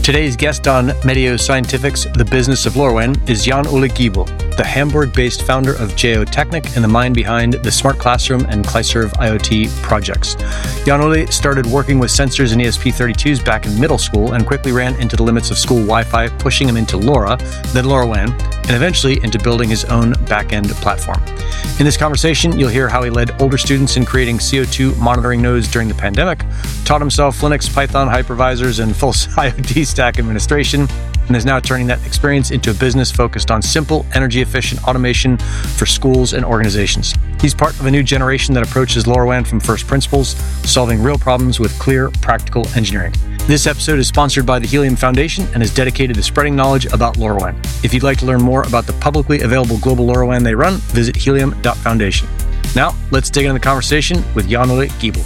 Today's guest on Medio Scientific's The Business of LoRaWAN is Jan-Ole Giebel, the Hamburg-based founder of Geotechnik and the mind behind the Smart Classroom and Clyserve IoT projects. Jan-Ole started working with sensors and ESP32s back in middle school and quickly ran into the limits of school Wi-Fi, pushing him into LoRa, then LoRaWAN, and eventually into building his own back-end platform. In this conversation, you'll hear how he led older students in creating CO2 monitoring nodes during the pandemic, taught himself Linux, Python, hypervisors, and full IoT stack administration, and is now turning that experience into a business focused on simple, energy-efficient automation for schools and organizations. He's part of a new generation that approaches LoRaWAN from first principles, solving real problems with clear, practical engineering. This episode is sponsored by the Helium Foundation and is dedicated to spreading knowledge about LoRaWAN. If you'd like to learn more about the publicly available global LoRaWAN they run, visit helium.foundation. Now, let's dig into the conversation with Jan-Ole Giebel.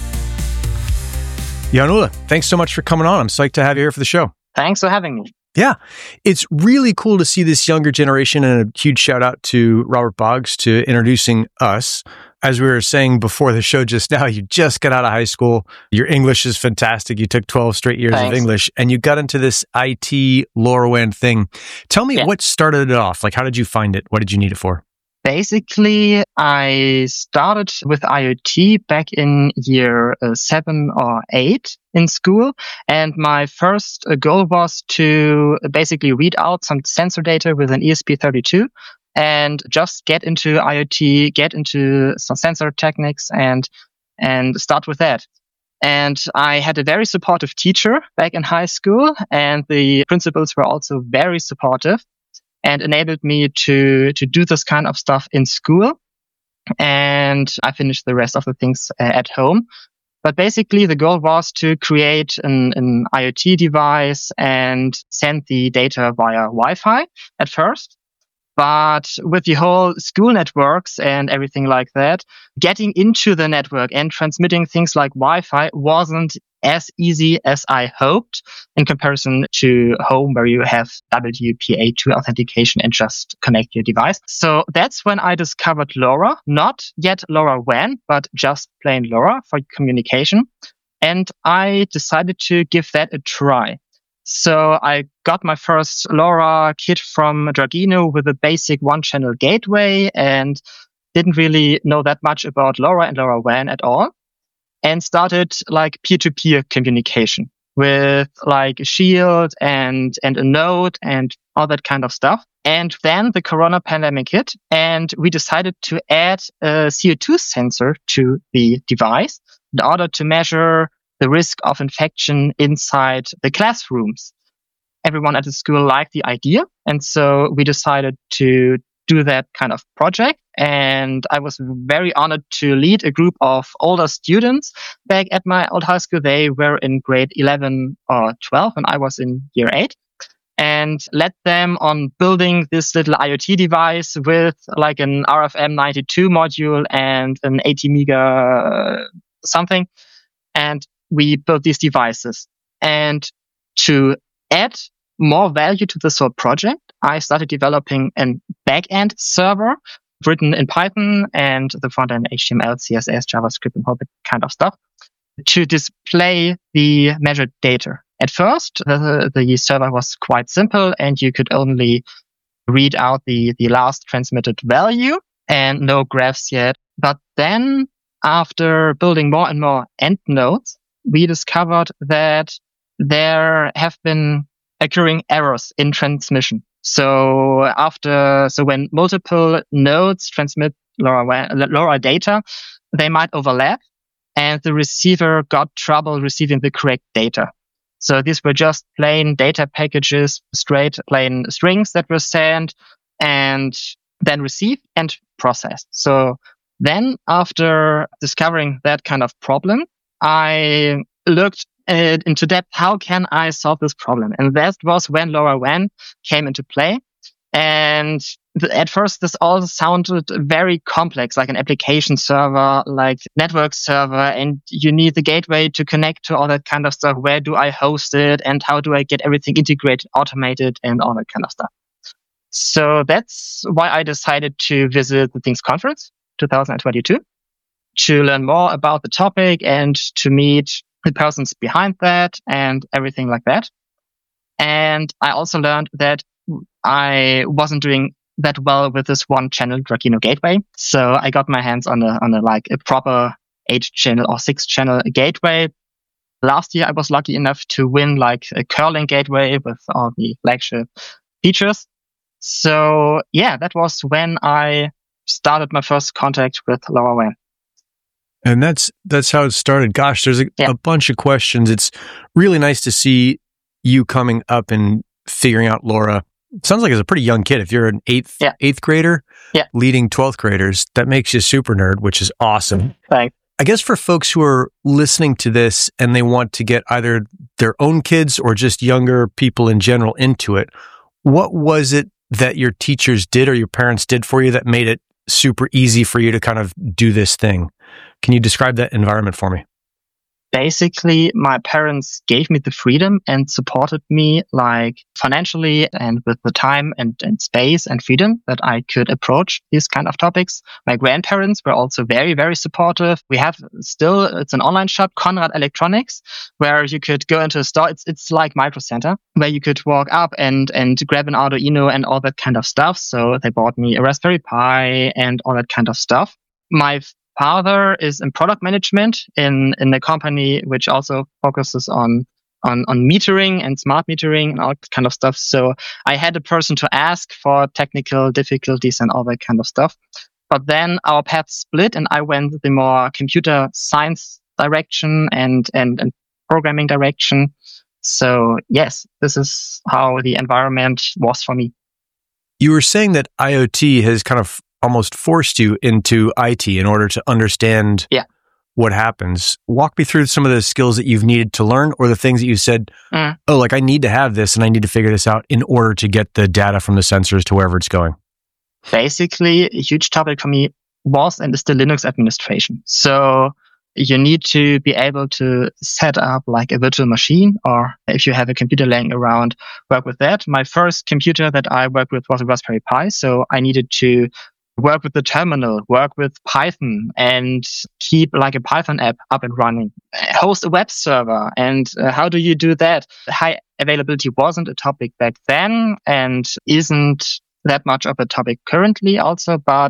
Jan-Ole, thanks so much for coming on. I'm psyched to have you here for the show. Thanks for having me. Yeah, it's really cool to see this younger generation, and a huge shout out to Robert Boggs to introducing us. As we were saying before the show just now, you just got out of high school. Your English is fantastic. You took 12 straight years of English and you got into this IT LoRaWAN thing. Tell me what started it off? Like, how did you find it? What did you need it for? Basically, I started with IoT back in year 7 or 8 in school. And my first goal was to basically read out some sensor data with an ESP32 and just get into IoT, get into some sensor techniques and start with that. And I had a very supportive teacher back in high school, and the principals were also very supportive and enabled me to do this kind of stuff in school. And I finished the rest of the things at home. But basically, the goal was to create an IoT device and send the data via Wi-Fi at first. But with the whole school networks and everything like that, getting into the network and transmitting things like Wi-Fi wasn't as easy as I hoped in comparison to home, where you have WPA2 authentication and just connect your device. So that's when I discovered LoRa, not yet LoRaWAN, but just plain LoRa for communication. And I decided to give that a try. So I got my first LoRa kit from Dragino with a basic one-channel gateway and didn't really know that much about LoRa and LoRaWAN at all, and started like peer-to-peer communication with like a shield and a node and all that kind of stuff. And then the corona pandemic hit, and we decided to add a CO2 sensor to the device in order to measure the risk of infection inside the classrooms. Everyone at the school liked the idea, and so we decided to do that kind of project. And I was very honored to lead a group of older students back at my old high school. They were in grade 11 or 12, and I was in year 8. And led them on building this little IoT device with like an RFM92 module and an 80 mega something. And we built these devices. And to add more value to this whole project, I started developing a backend server written in Python and the front end HTML, CSS, JavaScript, and all that kind of stuff to display the measured data. At first, the server was quite simple, and you could only read out the last transmitted value and no graphs yet. But then, after building more and more end nodes, we discovered that there have been occurring errors in transmission. So when multiple nodes transmit LoRa data, they might overlap, and the receiver got trouble receiving the correct data. So these were just plain data packages, straight plain strings that were sent and then received and processed. So then, after discovering that kind of problem, I looked into depth, how can I solve this problem? And that was when LoRaWAN came into play. And at first, this all sounded very complex, like an application server, like network server, and you need the gateway to connect to all that kind of stuff. Where do I host it? And how do I get everything integrated, automated, and all that kind of stuff? So that's why I decided to visit the Things Conference 2022 to learn more about the topic and to meet the persons behind that and everything like that. And I also learned that I wasn't doing that well with this one channel Drakino gateway. So I got my hands on a proper 8-channel or 6-channel gateway. Last year, I was lucky enough to win like a curling gateway with all the flagship features. So yeah, that was when I started my first contact with LoRaWAN. And that's how it started. Gosh, there's a bunch of questions. It's really nice to see you coming up and figuring out LoRa. It sounds like as a pretty young kid. If you're an eighth grader, leading 12th graders, that makes you super nerd, which is awesome. Thanks. I guess for folks who are listening to this and they want to get either their own kids or just younger people in general into it, what was it that your teachers did or your parents did for you that made it super easy for you to kind of do this thing? Can you describe that environment for me? Basically, my parents gave me the freedom and supported me like financially and with the time and space and freedom that I could approach these kind of topics. My grandparents were also very, very supportive. We have it's an online shop, Conrad Electronics, where you could go into a store. It's like Micro Center, where you could walk up and grab an Arduino and all that kind of stuff. So they bought me a Raspberry Pi and all that kind of stuff. My father is in product management in a company which also focuses on metering and smart metering and all that kind of stuff. So I had a person to ask for technical difficulties and all that kind of stuff. But then our paths split and I went the more computer science direction and programming direction. So yes, this is how the environment was for me. You were saying that IoT has kind of almost forced you into IT in order to understand what happens. Walk me through some of the skills that you've needed to learn or the things that you said, like I need to have this and I need to figure this out in order to get the data from the sensors to wherever it's going. Basically, a huge topic for me was and is the Linux administration. So you need to be able to set up like a virtual machine, or if you have a computer laying around, work with that. My first computer that I worked with was a Raspberry Pi. So I needed to work with the terminal, work with Python and keep like a Python app up and running, host a web server. And how do you do that? High availability wasn't a topic back then and isn't that much of a topic currently also, but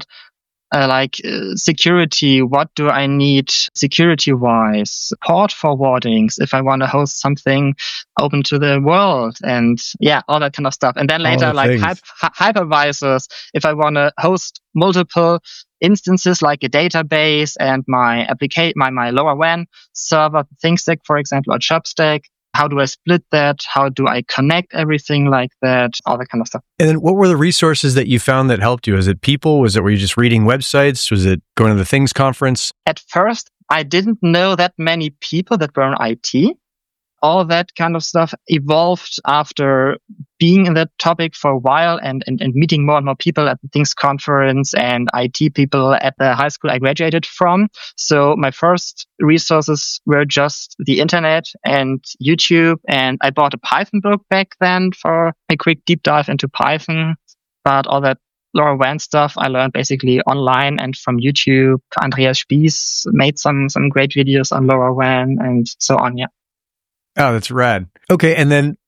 security, what do I need security-wise? Port forwardings, if I want to host something open to the world, and all that kind of stuff. And then later, hypervisors, if I want to host multiple instances like a database and my LoRaWAN server, ThinkStack, for example, or ChirpStack. How do I split that? How do I connect everything like that? All that kind of stuff. And then what were the resources that you found that helped you? Is it people? Were you just reading websites? Was it going to the Things conference? At first, I didn't know that many people that were in IT. All that kind of stuff evolved after being in that topic for a while and meeting more and more people at the Things conference and IT people at the high school I graduated from. So my first resources were just the internet and YouTube. And I bought a Python book back then for a quick deep dive into Python. But all that LoRaWAN stuff I learned basically online and from YouTube. Andreas Spies made some great videos on LoRaWAN and so on. Yeah. Oh, that's rad. Okay. And then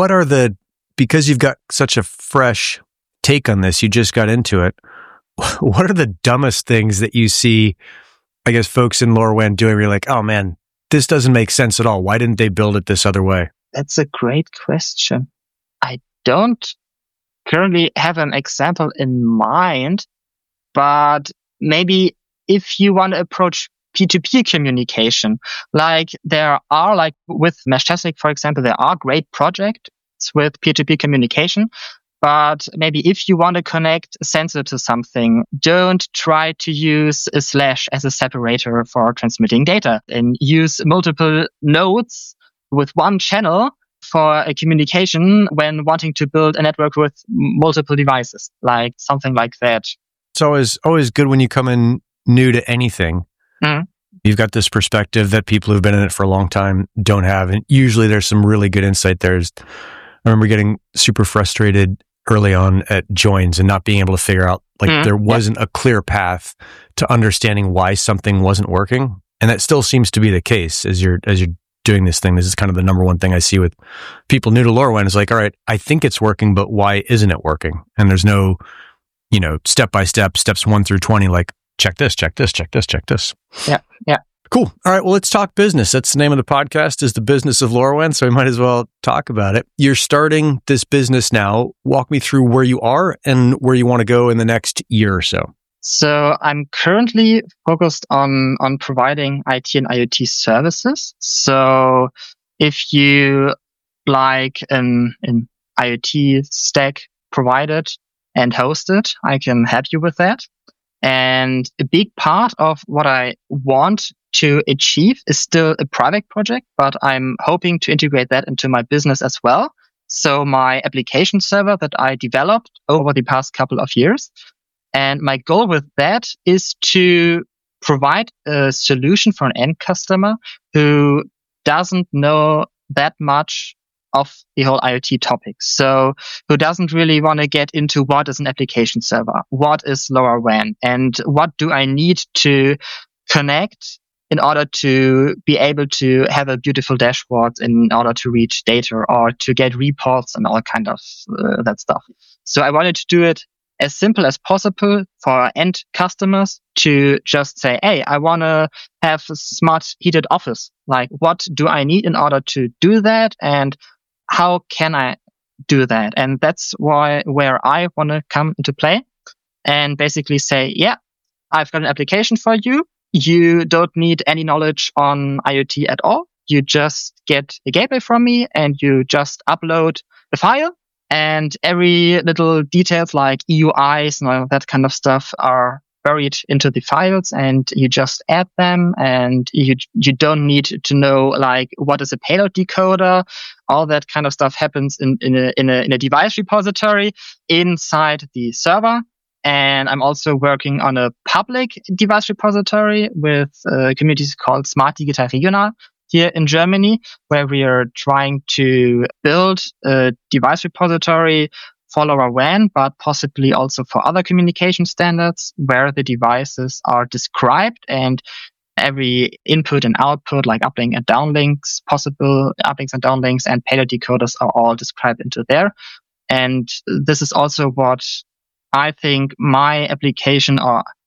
because you've got such a fresh take on this, you just got into it. What are the dumbest things that you see, I guess, folks in LoRaWAN doing where you're like, oh man, this doesn't make sense at all. Why didn't they build it this other way? That's a great question. I don't currently have an example in mind, but maybe if you want to approach P2P communication, like there are, like with Meshtastic, for example, there are great projects with P2P communication. But maybe if you want to connect a sensor to something, don't try to use a slash as a separator for transmitting data and use multiple nodes with one channel for a communication when wanting to build a network with multiple devices, like something like that. It's always good when you come in new to anything. Mm-hmm. You've got this perspective that people who've been in it for a long time don't have. And usually there's some really good insight there. I remember getting super frustrated early on at joins and not being able to figure out, there wasn't a clear path to understanding why something wasn't working. And that still seems to be the case as you're doing this thing. This is kind of the number one thing I see with people new to LoRaWAN is like, all right, I think it's working, but why isn't it working? And there's no, step by step, steps 1 through 20, like check this, check this, check this, check this. Yeah. Cool. All right. Well, let's talk business. That's the name of the podcast, is the business of LoRaWAN. So we might as well talk about it. You're starting this business now. Walk me through where you are and where you want to go in the next year or so. So I'm currently focused on providing IT and IoT services. So if you like an IoT stack provided and hosted, I can help you with that. And a big part of what I want to achieve is still a private project, but I'm hoping to integrate that into my business as well. So my application server that I developed over the past couple of years. And my goal with that is to provide a solution for an end customer who doesn't know that much of the whole IoT topic. So who doesn't really want to get into what is an application server, what is LoRaWAN, and what do I need to connect in order to be able to have a beautiful dashboard, in order to reach data or to get reports and all kind of that stuff. So I wanted to do it as simple as possible for end customers to just say, hey, I want to have a smart heated office. Like, what do I need in order to do that? And how can I do that? And that's where I want to come into play and basically say, yeah, I've got an application for you. You don't need any knowledge on IoT at all. You just get a gateway from me and you just upload the file, and every little details like EUIs and all that kind of stuff are buried into the files, and you just add them, and you don't need to know like what is a payload decoder. All that kind of stuff happens in a device repository inside the server. And I'm also working on a public device repository with communities called Smart Digital Regional here in Germany, where we are trying to build a device repository for LoRaWAN, but possibly also for other communication standards, where the devices are described and every input and output, like uplink and downlinks, possible uplinks and downlinks, and payload decoders are all described into there. And this is also what I think my application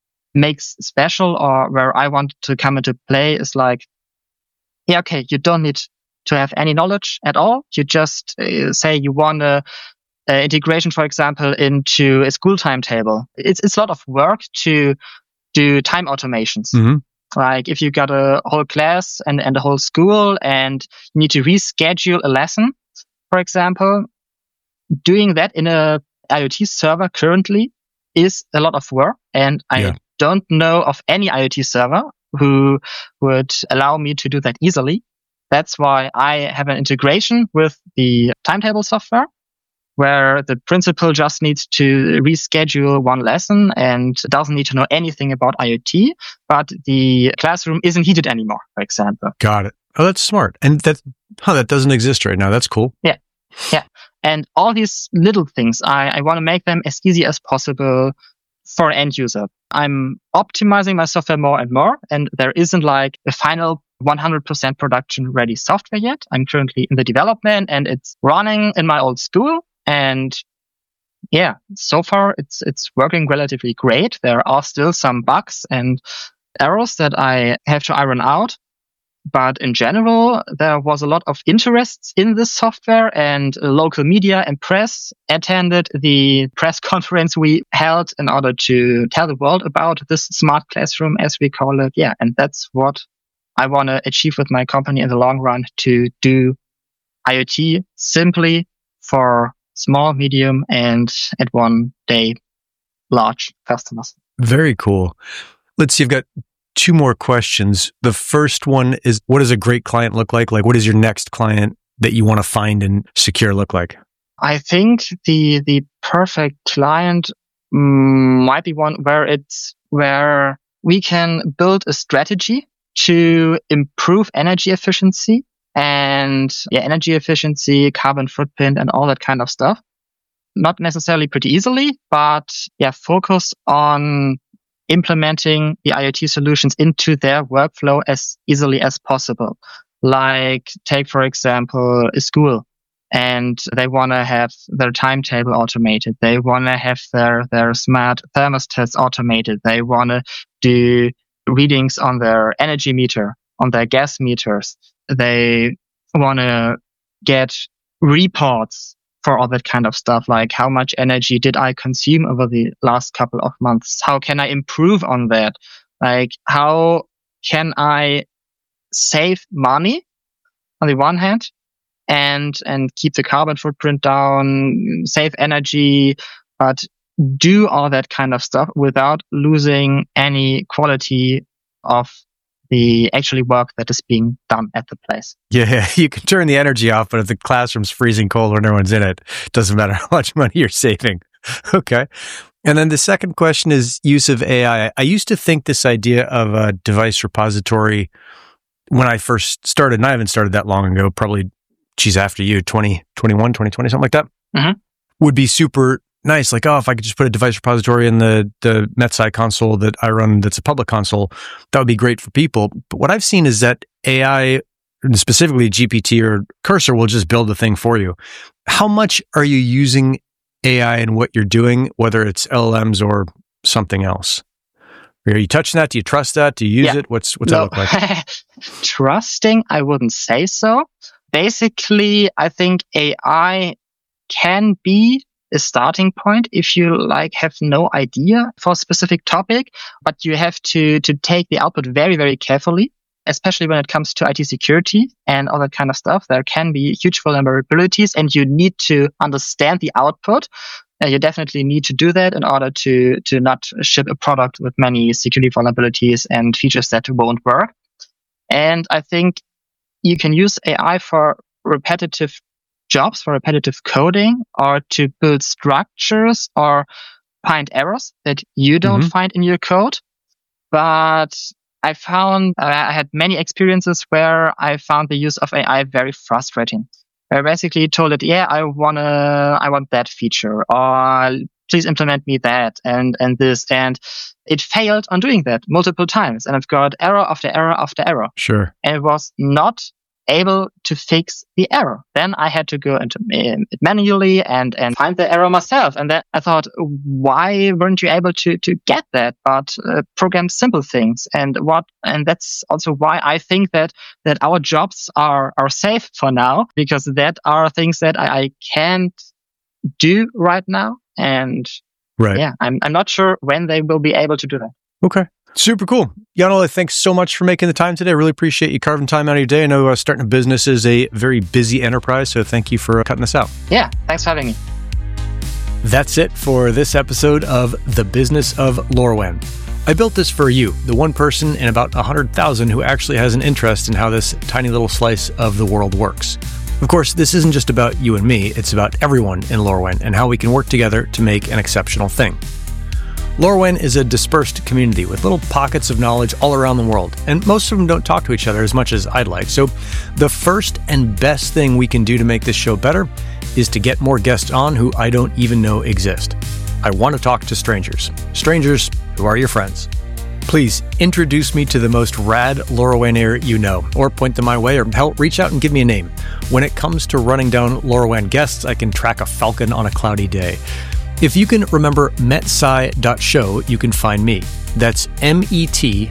makes special, or where I want to come into play, is like, yeah, okay, you don't need to have any knowledge at all. You just say you want a integration, for example, into a school timetable. It's a lot of work to do time automations. Mm-hmm. Like if you got a whole class and a whole school and you need to reschedule a lesson, for example, doing that in a IoT server currently is a lot of work. And I don't know of any IoT server who would allow me to do that easily. That's why I have an integration with the timetable software, where the principal just needs to reschedule one lesson and doesn't need to know anything about IoT, but the classroom isn't heated anymore, for example. Got it. Oh, that's smart. And that doesn't exist right now. That's cool. Yeah. And all these little things, I want to make them as easy as possible for an end user. I'm optimizing my software more and more, and there isn't like a final 100% production ready software yet. I'm currently in the development and it's running in my old school. And yeah, so far it's working relatively great. There are still some bugs and errors that I have to iron out. But in general, there was a lot of interest in this software, and local media and press attended the press conference we held in order to tell the world about this smart classroom, as we call it. Yeah, and that's what I want to achieve with my company in the long run, to do IoT simply for small, medium, and at one day, large customers. Very cool. Let's see, I've got two more questions. The first one is, what does a great client look like? Like, what does your next client that you want to find and secure look like? I think the perfect client might be one where we can build a strategy to improve energy efficiency and energy efficiency, carbon footprint, and all that kind of stuff. Not necessarily pretty easily, but focus on implementing the IoT solutions into their workflow as easily as possible. Like take, for example, a school, and they want to have their timetable automated. They want to have their smart thermostats automated. They want to do readings on their energy meter, on their gas meters. They want to get reports for all that kind of stuff, like how much energy did I consume over the last couple of months? How can I improve on that? Like, how can I save money on the one hand and keep the carbon footprint down, save energy, but do all that kind of stuff without losing any quality of the actually work that is being done at the place. Yeah, you can turn the energy off, but if the classroom's freezing cold when everyone's in it, it doesn't matter how much money you're saving. Okay. And then the second question is use of AI. I used to think this idea of a device repository when I first started, and I haven't started that long ago, probably, after you, 2021, 2020, something like that, would be super nice. Like, oh, if I could just put a device repository in the MetSci console that I run that's a public console, that would be great for people. But what I've seen is that AI, specifically GPT or Cursor, will just build the thing for you. How much are you using AI in what you're doing, whether it's LLMs or something else? Are you touching that? Do you trust that? Do you use it? What's that look like? Trusting, I wouldn't say so. Basically, I think AI can be a starting point if you have no idea for a specific topic, but you have to take the output very, very carefully, especially when it comes to IT security and all that kind of stuff. There can be huge vulnerabilities, and you need to understand the output. You definitely need to do that in order to not ship a product with many security vulnerabilities and features that won't work. And I think you can use AI for repetitive jobs, for repetitive coding, or to build structures or find errors that you don't find in your code. But I found I had many experiences where I found the use of AI very frustrating. I basically told it, I want that feature, or please implement me that and this, and it failed on doing that multiple times, and I've got error after error after error. Sure. And it was not able to fix the error. Then I had to go into it manually and find the error myself. And then I thought, why weren't you able to get that, but program simple things? And that's also why I think that our jobs are safe for now, because that are things that I can't do right now. And I'm not sure when they will be able to do that. Okay. Super cool. Jan-Ole, thanks so much for making the time today. I really appreciate you carving time out of your day. I know starting a business is a very busy enterprise, so thank you for cutting this out. Yeah, thanks for having me. That's it for this episode of The Business of LoRaWAN. I built this for you, the one person in about 100,000 who actually has an interest in how this tiny little slice of the world works. Of course, this isn't just about you and me, it's about everyone in LoRaWAN and how we can work together to make an exceptional thing. LoRaWAN is a dispersed community with little pockets of knowledge all around the world, and most of them don't talk to each other as much as I'd like. So the first and best thing we can do to make this show better is to get more guests on who I don't even know exist. I want to talk to strangers who are your friends. Please introduce me to the most rad LoRaWANer you know, or point them my way, or hell, reach out and give me a name. When it comes to running down LoRaWAN guests, I can track a falcon on a cloudy day. If you can remember metsci.show, you can find me. That's metsci.show.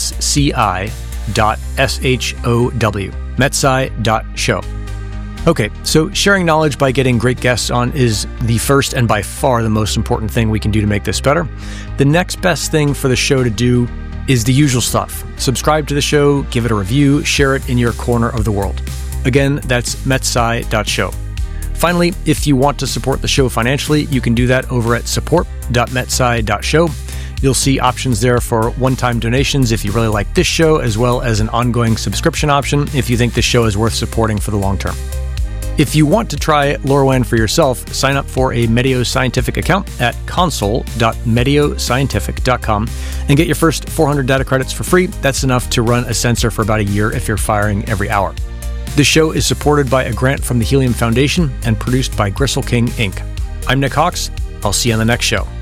Metsci.show. Okay, so sharing knowledge by getting great guests on is the first and by far the most important thing we can do to make this better. The next best thing for the show to do is the usual stuff. Subscribe to the show, give it a review, share it in your corner of the world. Again, that's metsci.show. Finally, if you want to support the show financially, you can do that over at support.metsci.show. You'll see options there for one-time donations if you really like this show, as well as an ongoing subscription option if you think the show is worth supporting for the long term. If you want to try LoRaWAN for yourself, sign up for a Medio Scientific account at console.medioscientific.com and get your first 400 data credits for free. That's enough to run a sensor for about a year if you're firing every hour. This show is supported by a grant from the Helium Foundation and produced by Gristle King, Inc. I'm Nick Hawks. I'll see you on the next show.